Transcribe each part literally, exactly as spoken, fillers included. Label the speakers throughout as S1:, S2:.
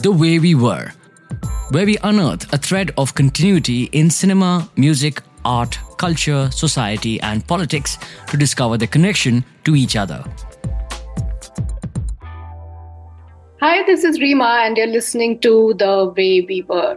S1: The Way We Were, where we unearth a thread of continuity in cinema, music, art, culture, society, and politics to discover the connection to each other.
S2: Hi, this is Rima, and you're listening to The Way We Were.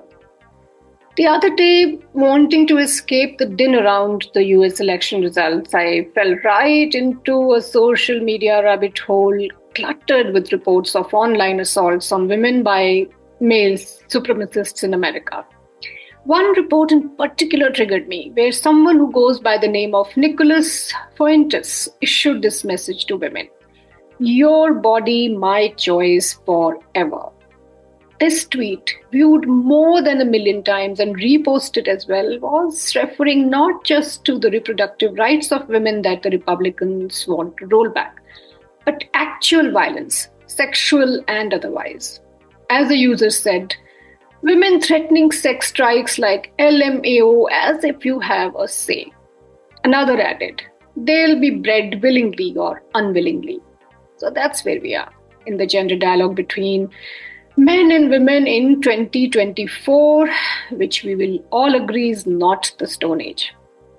S2: The other day, wanting to escape the din around the U S election results, I fell right into a social media rabbit hole cluttered with reports of online assaults on women by male supremacists in America. One report in particular triggered me, where someone who goes by the name of Nicholas Fuentes issued this message to women: "Your body, my choice forever." This tweet, viewed more than a million times and reposted as well, was referring not just to the reproductive rights of women that the Republicans want to roll back, but actual violence, sexual and otherwise. As the user said, women threatening sex strikes like L M A O as if you have a say. Another added, they'll be bred willingly or unwillingly. So that's where we are in the gender dialogue between men and women in twenty twenty-four, which we will all agree is not the Stone Age.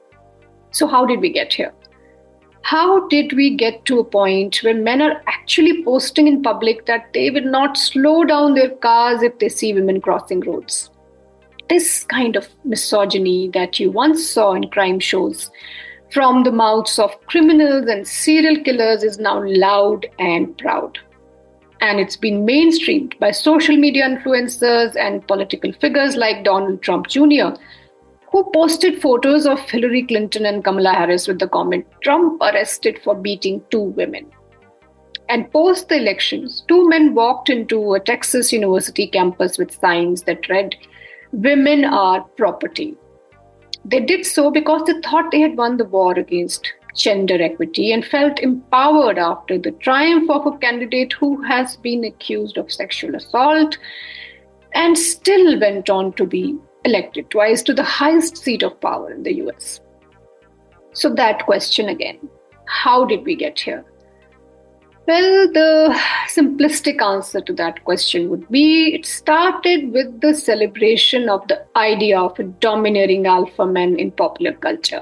S2: So how did we get here? How did we get to a point where men are actually posting in public that they will not slow down their cars if they see women crossing roads? This kind of misogyny that you once saw in crime shows from the mouths of criminals and serial killers is now loud and proud. And it's been mainstreamed by social media influencers and political figures like Donald Trump Junior, who posted photos of Hillary Clinton and Kamala Harris with the comment, "Trump arrested for beating two women." And post the elections, two men walked into a Texas University campus with signs that read, "Women are property." They did so because they thought they had won the war against gender equity and felt empowered after the triumph of a candidate who has been accused of sexual assault and still went on to be elected twice to the highest seat of power in the U S. So that question again, how did we get here? Well, the simplistic answer to that question would be it started with the celebration of the idea of a domineering alpha man in popular culture.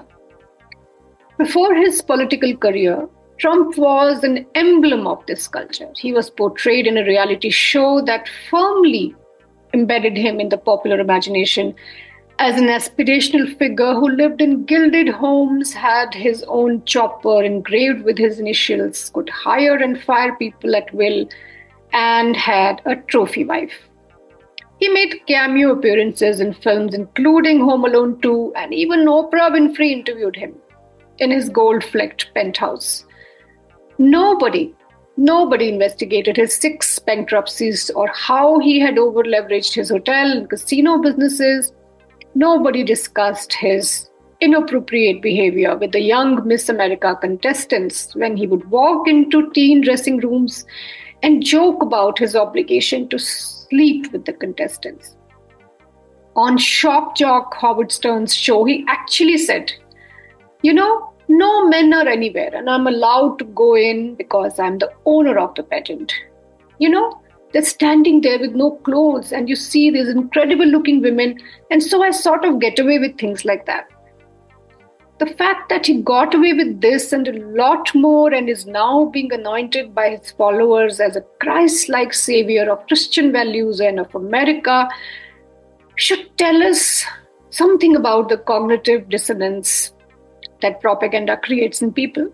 S2: Before his political career, Trump was an emblem of this culture. He was portrayed in a reality show that firmly embedded him in the popular imagination as an aspirational figure who lived in gilded homes, had his own chopper engraved with his initials, could hire and fire people at will, and had a trophy wife. He made cameo appearances in films including Home Alone two, and even Oprah Winfrey interviewed him in his gold-flecked penthouse. Nobody, nobody investigated his six bankruptcies or how he had over-leveraged his hotel and casino businesses. Nobody discussed his inappropriate behavior with the young Miss America contestants when he would walk into teen dressing rooms and joke about his obligation to sleep with the contestants. On Shock Jock, Howard Stern's show, he actually said, "You know, no men are anywhere and I'm allowed to go in because I'm the owner of the pageant. You know, they're standing there with no clothes and you see these incredible looking women, and so I sort of get away with things like that." The fact that he got away with this and a lot more and is now being anointed by his followers as a Christ-like savior of Christian values and of America should tell us something about the cognitive dissonance that propaganda creates in people.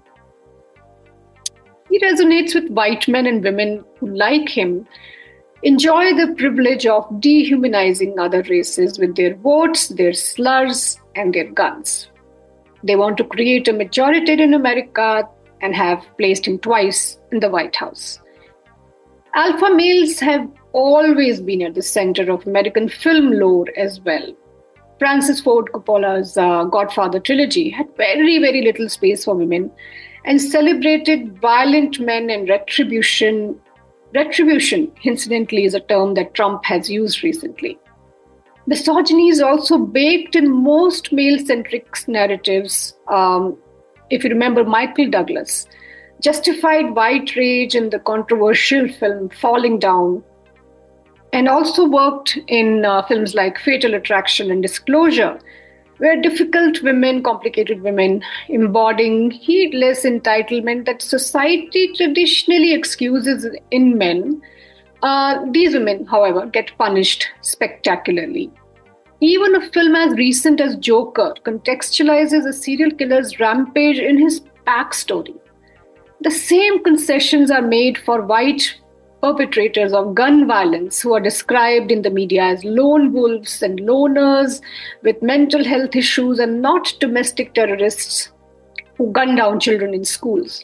S2: He resonates with white men and women who, like him, enjoy the privilege of dehumanizing other races with their votes, their slurs, and their guns. They want to create a majoritarian America and have placed him twice in the White House. Alpha males have always been at the center of American film lore as well. Francis Ford Coppola's uh, Godfather trilogy had very, very little space for women and celebrated violent men and retribution. Retribution, incidentally, is a term that Trump has used recently. Misogyny is also baked in most male-centric narratives. Um, if you remember Michael Douglas, justified white rage in the controversial film Falling Down and also worked in uh, films like Fatal Attraction and Disclosure, where difficult women, complicated women, embodying heedless entitlement that society traditionally excuses in men. Uh, these women, however, get punished spectacularly. Even a film as recent as Joker contextualizes a serial killer's rampage in his backstory. The same concessions are made for white perpetrators of gun violence who are described in the media as lone wolves and loners with mental health issues and not domestic terrorists who gun down children in schools.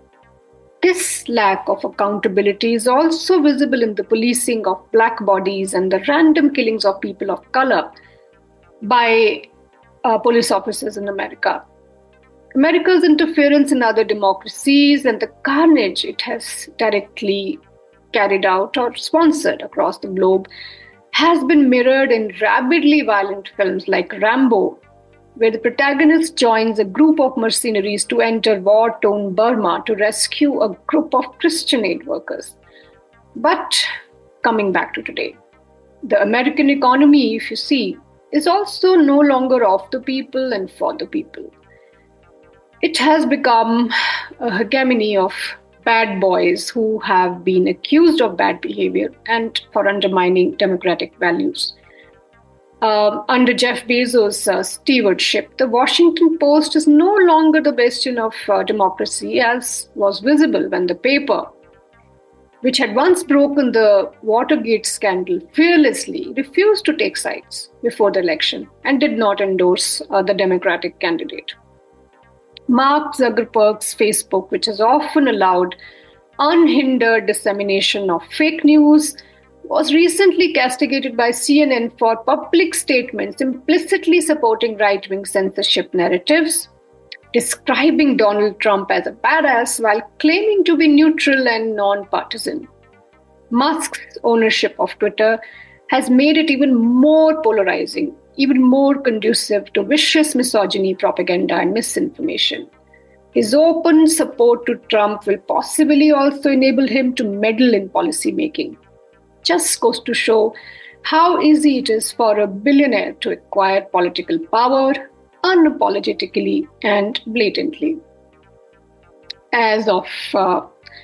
S2: This lack of accountability is also visible in the policing of black bodies and the random killings of people of color by uh, police officers in America. America's interference in other democracies and the carnage it has directly carried out or sponsored across the globe has been mirrored in rabidly violent films like Rambo, where the protagonist joins a group of mercenaries to enter war-torn Burma to rescue a group of Christian aid workers. But coming back to today, the American economy, if you see, is also no longer of the people and for the people. It has become a hegemony of bad boys who have been accused of bad behavior and for undermining democratic values. Um, under Jeff Bezos' uh, stewardship, the Washington Post is no longer the bastion of uh, democracy, as was visible when the paper, which had once broken the Watergate scandal fearlessly, refused to take sides before the election and did not endorse uh, the Democratic candidate. Mark Zuckerberg's Facebook, which has often allowed unhindered dissemination of fake news, was recently castigated by C N N for public statements implicitly supporting right-wing censorship narratives, describing Donald Trump as a badass while claiming to be neutral and non-partisan. Musk's ownership of Twitter has made it even more polarizing, even more conducive to vicious misogyny, propaganda, and misinformation. His open support to Trump will possibly also enable him to meddle in policy making. Just goes to show how easy it is for a billionaire to acquire political power unapologetically and blatantly. As of uh,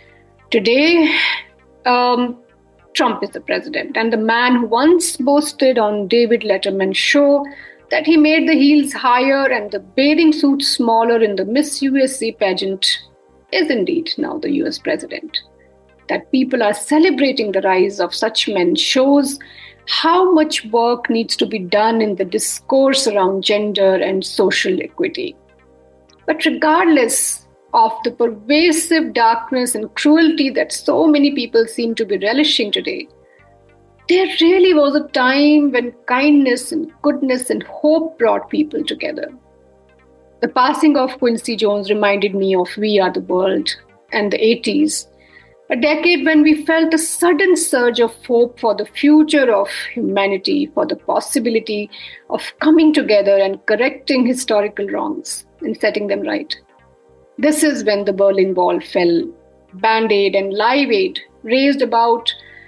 S2: today, um, Trump is the president, and the man who once boasted on David Letterman's show that he made the heels higher and the bathing suit smaller in the Miss U S A pageant is indeed now the U S president. That people are celebrating the rise of such men shows how much work needs to be done in the discourse around gender and social equity. But regardless of the pervasive darkness and cruelty that so many people seem to be relishing today, there really was a time when kindness and goodness and hope brought people together. The passing of Quincy Jones reminded me of We Are the World and the eighties, a decade when we felt a sudden surge of hope for the future of humanity, for the possibility of coming together and correcting historical wrongs and setting them right. This is when the Berlin Wall fell. Band-Aid and Live Aid raised about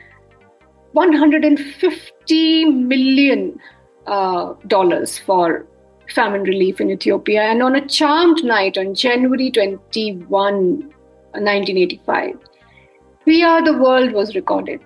S2: one hundred fifty million uh, dollars for famine relief in Ethiopia. And on a charmed night on January twenty-first, nineteen eighty-five, We Are the World was recorded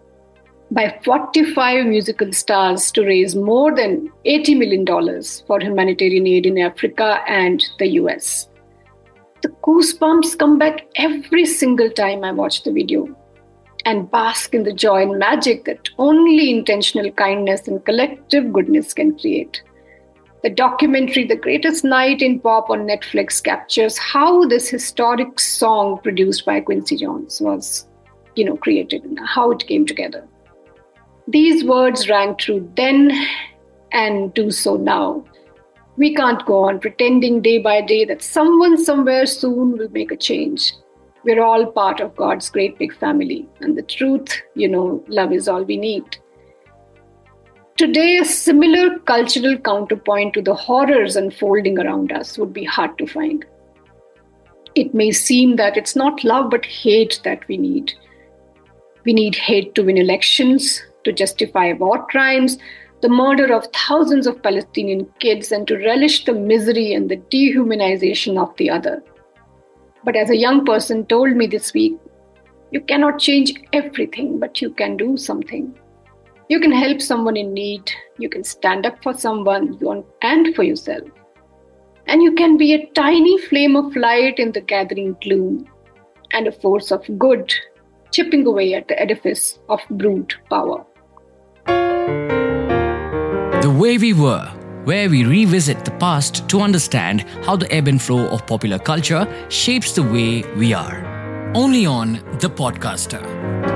S2: by forty-five musical stars to raise more than eighty million dollars for humanitarian aid in Africa and the U S. The goosebumps come back every single time I watch the video and bask in the joy and magic that only intentional kindness and collective goodness can create. The documentary The Greatest Night in Pop on Netflix captures how this historic song produced by Quincy Jones was, you know, created and how it came together. These words rang true then and do so now. We can't go on pretending day by day that someone somewhere soon will make a change. We're all part of God's great big family. And the truth, you know, love is all we need. Today, a similar cultural counterpoint to the horrors unfolding around us would be hard to find. It may seem that it's not love but hate that we need. We need hate to win elections. to justify war crimes, the murder of thousands of Palestinian kids, and to relish the misery and the dehumanization of the other. But as a young person told me this week, you cannot change everything, but you can do something. You can help someone in need, you can stand up for someone and for yourself. And you can be a tiny flame of light in the gathering gloom, and a force of good chipping away at the edifice of brute power.
S1: The Way We Were, where we revisit the past to understand how the ebb and flow of popular culture shapes the way we are. Only on The Podcaster.